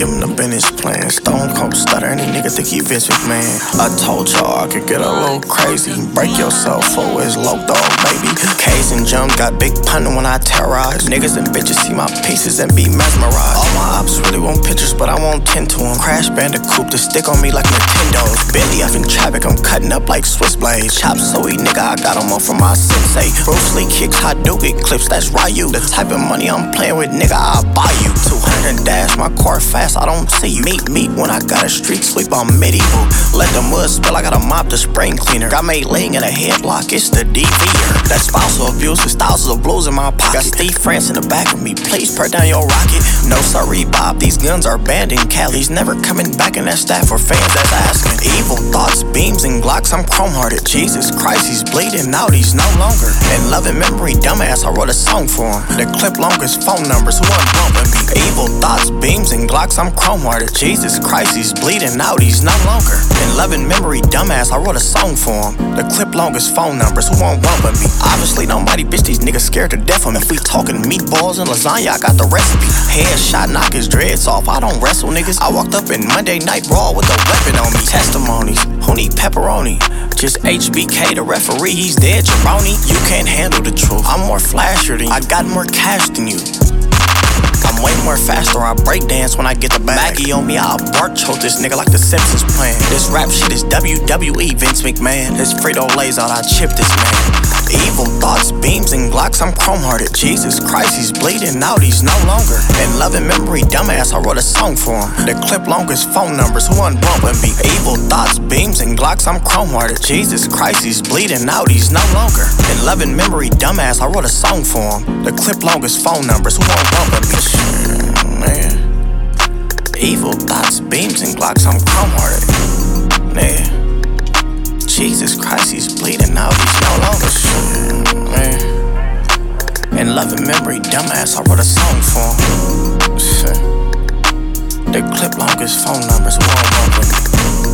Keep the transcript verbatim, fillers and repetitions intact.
give him the business plan. Stone Cold stutter, any nigga think he Vince McMahon. I told y'all I could get a little crazy. Break yourself for his low dog, baby. K's and jump got big pun when I terrorize. Niggas and bitches see my pieces and be mesmerized. All my ops really want pictures, but I won't tend to them. Crash Bandicoot to stick on me like Nintendo's. Bentley up in traffic, I'm cutting up like Swiss blades. Chop suey, nigga, I got him on from my sensei. Bruce Lee kicks Hadouken clips, that's Ryu. The type of money I'm playing with, nigga, I'll buy you. two hundred and dash, my car fast, I don't see you. Meet, meet, when I got a street sweep, I'm medieval. Let the mud spill, I got a mop to spring cleaner. Got made laying in a headlock, it's the D V-er. That spousal abuse with thousands of blues in my pocket. Got Steve France in the back of me, please put down your rocket. No sorry, Bob, these guns are banned in Cali's never coming back in that staff for fans that's asking. Evil thoughts, beams, and Glocks, I'm chrome-hearted. Jesus Christ, he's bleeding out, he's no longer. In loving memory, dumbass, I wrote a song for him. The clip longest phone numbers, who I'm bumping me. Evil thoughts, beams, and Glocks, I'm chrome-hearted. Jesus Christ, he's bleeding out, he's no longer. In loving memory, dumbass, I wrote a song for him. The clip longest phone numbers, who won't bumping me. Obviously, nobody, bitch, these niggas scared to death of me. If we talking meatballs and lasagna, I got the recipe. Headshot, knock his dreads off, I don't wrestle niggas. I walked up in Monday Night Raw with a weapon on me. Testimonies, who need pepperoni? Just H B K, the referee, he's dead, jabroni. You can't handle the truth, I'm more flashier than you. I got more cash than you. I'm way more faster, I break dance when I get the bag. Maggie on me, I'll bark choke this nigga like the Simpsons plan. This rap shit is W W E, Vince McMahon. This Frito lays out, I chip this man. Evil thoughts, beams, and Glocks, I'm chrome-hearted. Jesus Christ, he's bleeding out, he's no longer. In loving memory, dumbass, I wrote a song for him. The clip longest phone numbers, who unbumping me? Evil thoughts, beams, and Glocks, I'm chrome-hearted. Jesus Christ, he's bleeding out, he's no longer. In loving memory, dumbass, I wrote a song for him. The clip longest phone numbers, who unbumping me? Man. Evil thoughts, beams, and Glocks, I'm chrome-hearted. Man. Jesus Christ, he's bleeding out, he's no longer. Shit, man. In loving memory, dumbass, I wrote a song for him. Shit. The clip longest phone numbers, who won't bump with me.